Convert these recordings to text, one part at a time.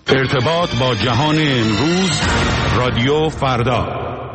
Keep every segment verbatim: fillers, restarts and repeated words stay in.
ارتباط با جهان امروز، رادیو فردا.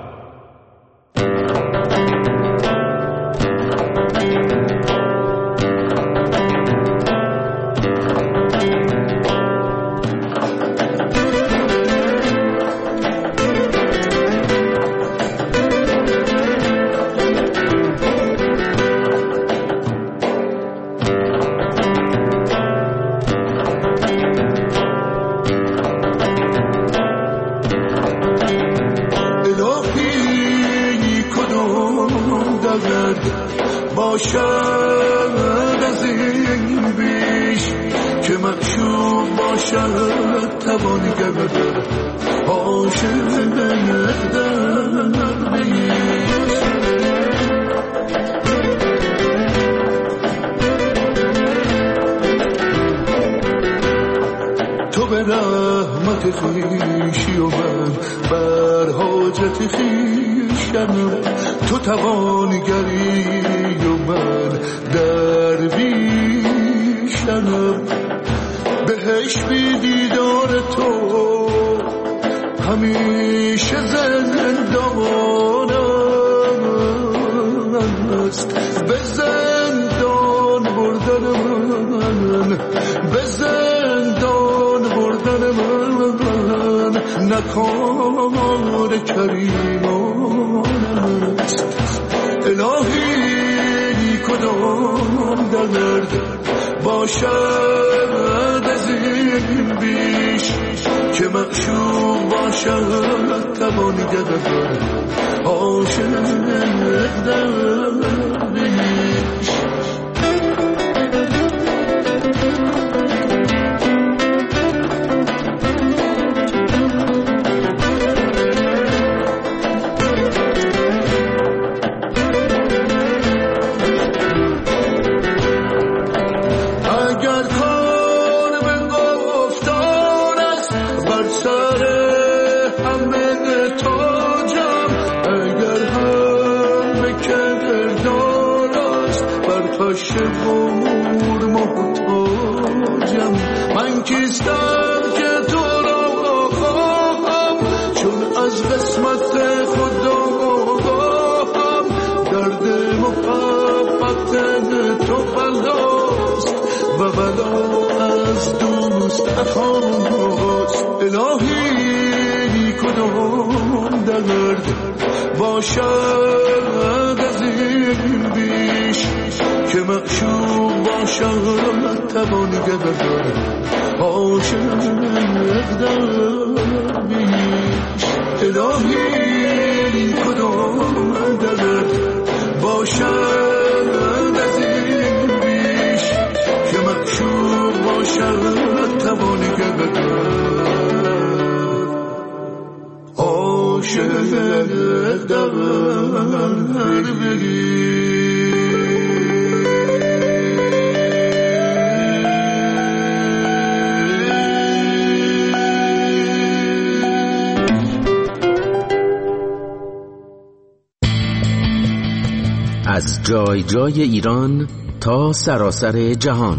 از جای جای ایران تا سراسر جهان،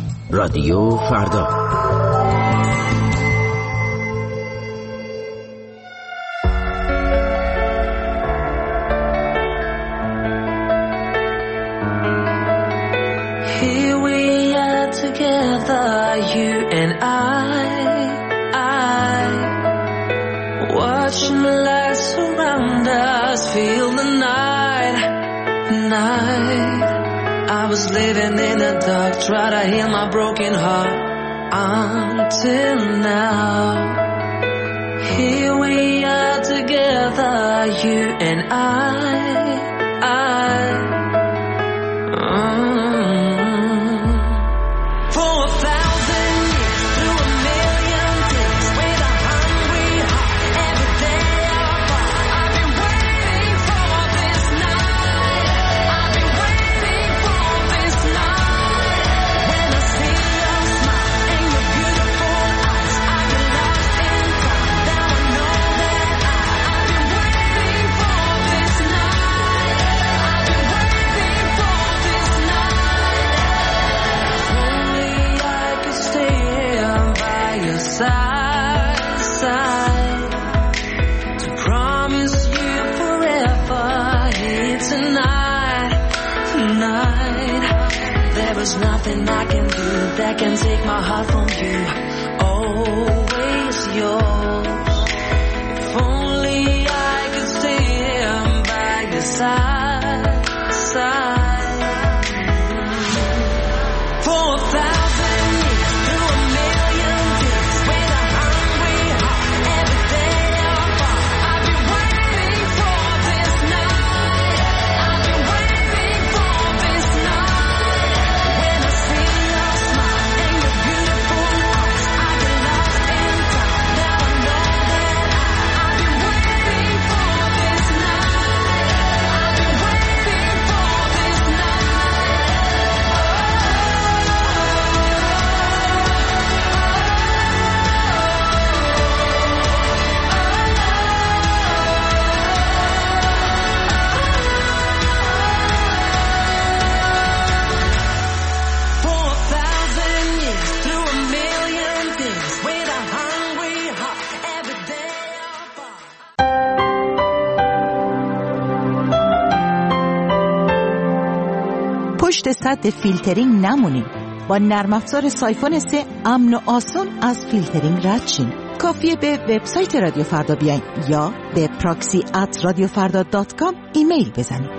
رادیو فردا. Here we are together, you and I, I watching the lights surround us, feel the night, night. I was living in the dark, try to heal my broken heart until now. Here we are together, you and I, I. Mm. For a thousand years, through a million days, with a hungry heart, every day apart. I've been waiting for this night. I've been waiting for this night. When I see your smile and your beautiful eyes, I get lost in time. Now I know that I, I've been waiting for this night. I've been waiting for this night. Only I could stay here by your side. side to promise you forever here tonight, tonight. There is nothing I can do that can take my heart from you. Always yours. If only I could stay here by your side, side. For a thousand years, through a million days, with a hungry heart, every day apart. I've been waiting for this night. I've been waiting for this night. When I see your smile and your beautiful eyes, I get lost in time. Now I know that I, I've been waiting for this night. I've been waiting for this For a thousand years, through a million days, with a hungry heart, every day apart. پشت سد فیلترینگ نمونین. با نرم افزار سایفون سه امن و آسون از فیلترینگ رد شین. کافیه به وبسایت رادیو فردا بیاین یا به پراکسی ات رادیو فردا دات کام ایمیل بزنید.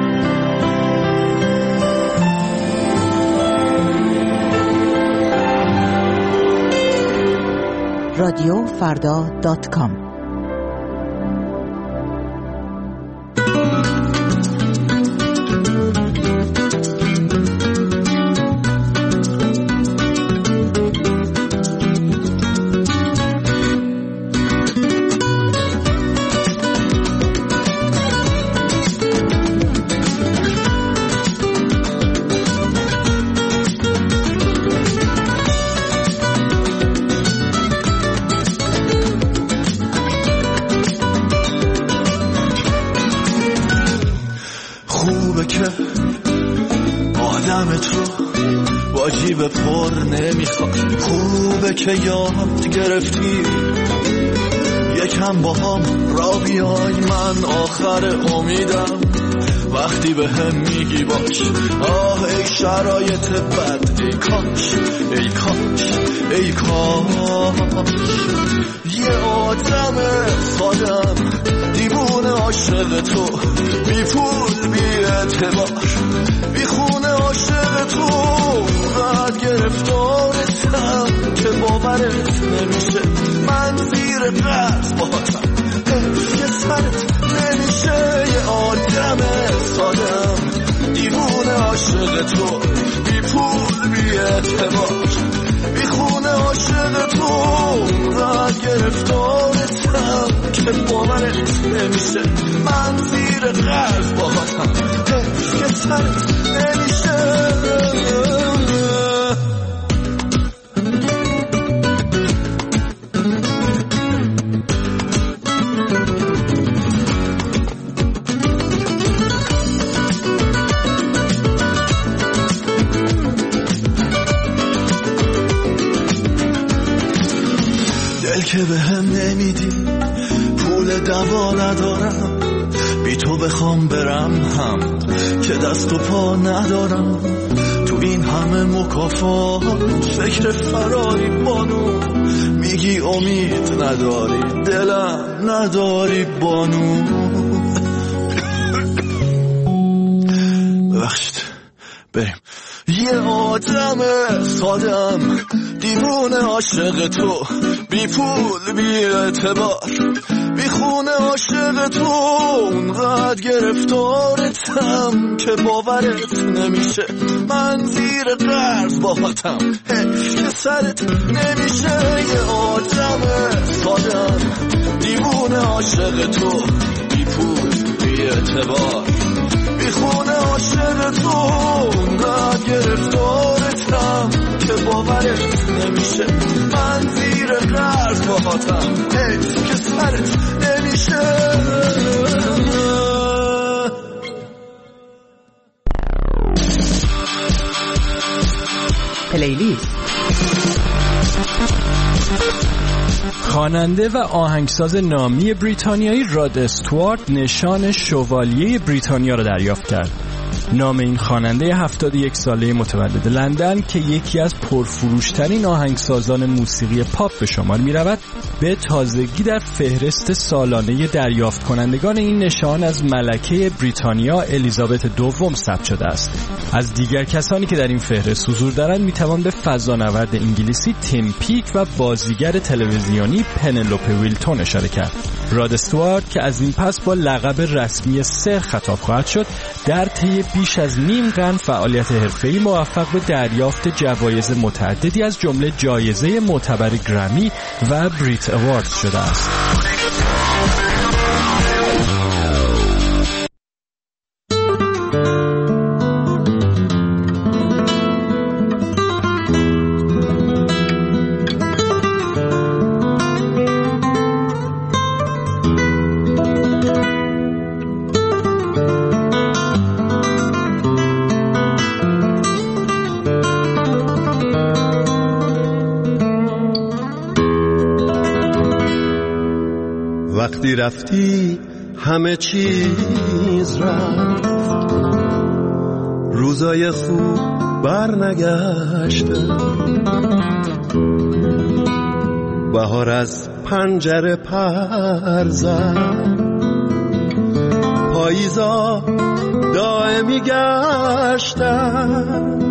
رادیو فردا دات کام. خوبه که آدمت رو با جیب پر نمیخواد. خوبه که یاد گرفتی یکم با هم را بیای. من آخر امیدم وقتی به هم میگی باش. آه ای شرایط بد، ای کاش ای کاش ای کاش یه آدم سادم دیوونه عاشق تو، بی پول بی اعتبار بی خونه عاشق تو. بعد گرفتارتم که باورت نمیشه. من زیر قرض باهاتم که سرت نمیشه. یه آدم سادم دیوونه عاشق تو، بی پول بی اعتبار بی خونه عاشق تو. بعد گرفتارتم که باورت نمیشه. من زیر قرض باهاتم که سرت نمیشه. دل که به هم نمیدی، پول دوا ندارم. بی تو بخوام برم هم که دست و پا ندارم. تو این همه مکافات فکر فراری بانو. میگی امید نداری، دلم نداری بانو. ببخشید بریم. یه آدم سادم دیوونه عاشق تو، بی پول بی اعتبار بی خونه عاشق تو. اونقدر گرفتارتم که باورت نمیشه. من زیر قرض باهاتم که سرت نمیشه. یه آدم سادم دیوونه عاشق تو، بی پول بی اعتبار بی خونه عاشق تو. اونقدر گرفتارتم که باورت نمیشه. من زیر قرض باهاتم که سرت نمیشه. پلیلیست خواننده و آهنگساز نامی بریتانیایی راد استوارت نشان شوالیه بریتانیا را دریافت کرد. نام این خواننده هفتاد و یک ساله متولد لندن که یکی از پرفروشترین آهنگسازان موسیقی پاپ به شمار می رود، به تازگی در فهرست سالانه دریافت کنندگان این نشان از ملکه بریتانیا الیزابت دوم ثبت شده است. از دیگر کسانی که در این فهرست حضور دارند می توان به فضانورد انگلیسی تیم پیک و بازیگر تلویزیونی پنلوپه ویلتون اشاره کرد. راد استوارت که از این پس با لقب رسمی سر خطاب خواهد شد، در طی بیش از نیم قرن فعالیت حرفه‌ای موفق به دریافت جوایز متعددی از جمله جایزه معتبر گرمی و بریت اواردز شده است. وقتی رفتی همه چیز رفت، روزای خوب بر نگشته، بهار از پنجره پر زد، پاییزا دائمی گشتن.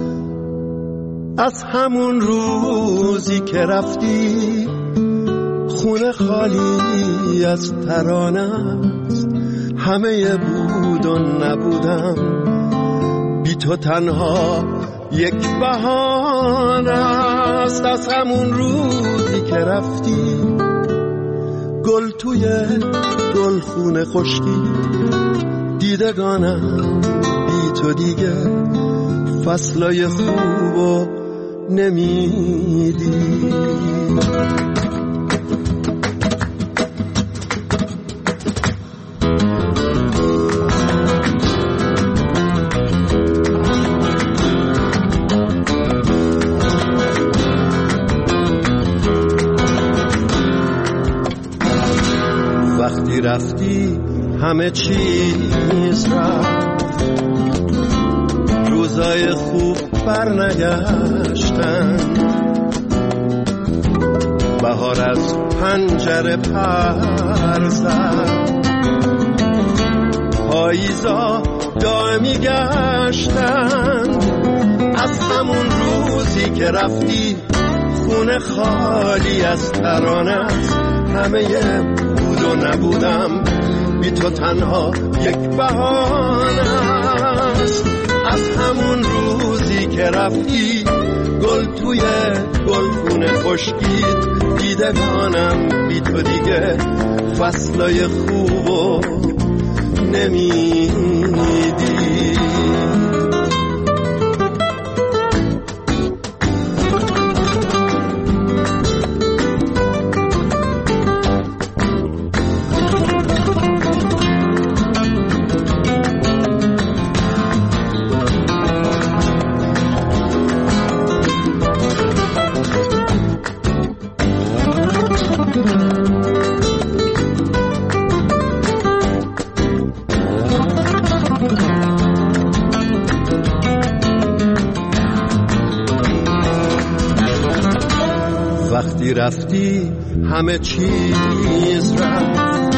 از همون روزی که رفتی خونه خالی از ترانه است، همه بود و نبودم، بی تو تنها یک بهانه است. از همون روزی که رفتی گل توی گل خونه خشکی، دیدگانم بی تو دیگه فصلای خوبو نمیدی. وقتی رفتی همه چیز رفت، روزای خوب بر نگشتن، بهار از پنجره پر زد، پاییزا دائمی گشتن. از همون روزی که رفتی خونه خالی از ترانه است، همه بود و نبودم، بی تو تنها یک بهانه است. از همون روزی که رفتی گل توی گلخونه خشکید، دیدگانم بی تو دیگه فصلای خوبو نمیدی. وقتی رفتی همه چیز رفت،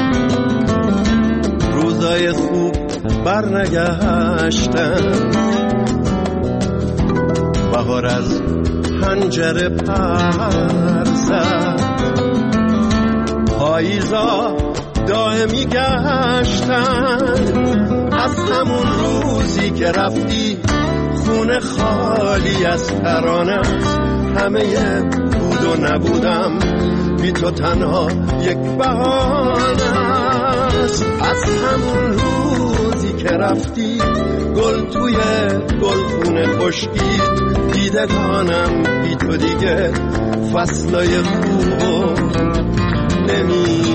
روزای خوب بر نگشتن، بهار از پنجره پر زد، پاییزا دائمی گشتن. از همون روزی که رفتی خونه خالی از ترانه است، همه بود و نبودم، بی تو تنها یک بهانه است. از همون روزی که رفتی گل توی گلخونه خشکید، دیدگانم بی تو دیگه فصلای خوب نمی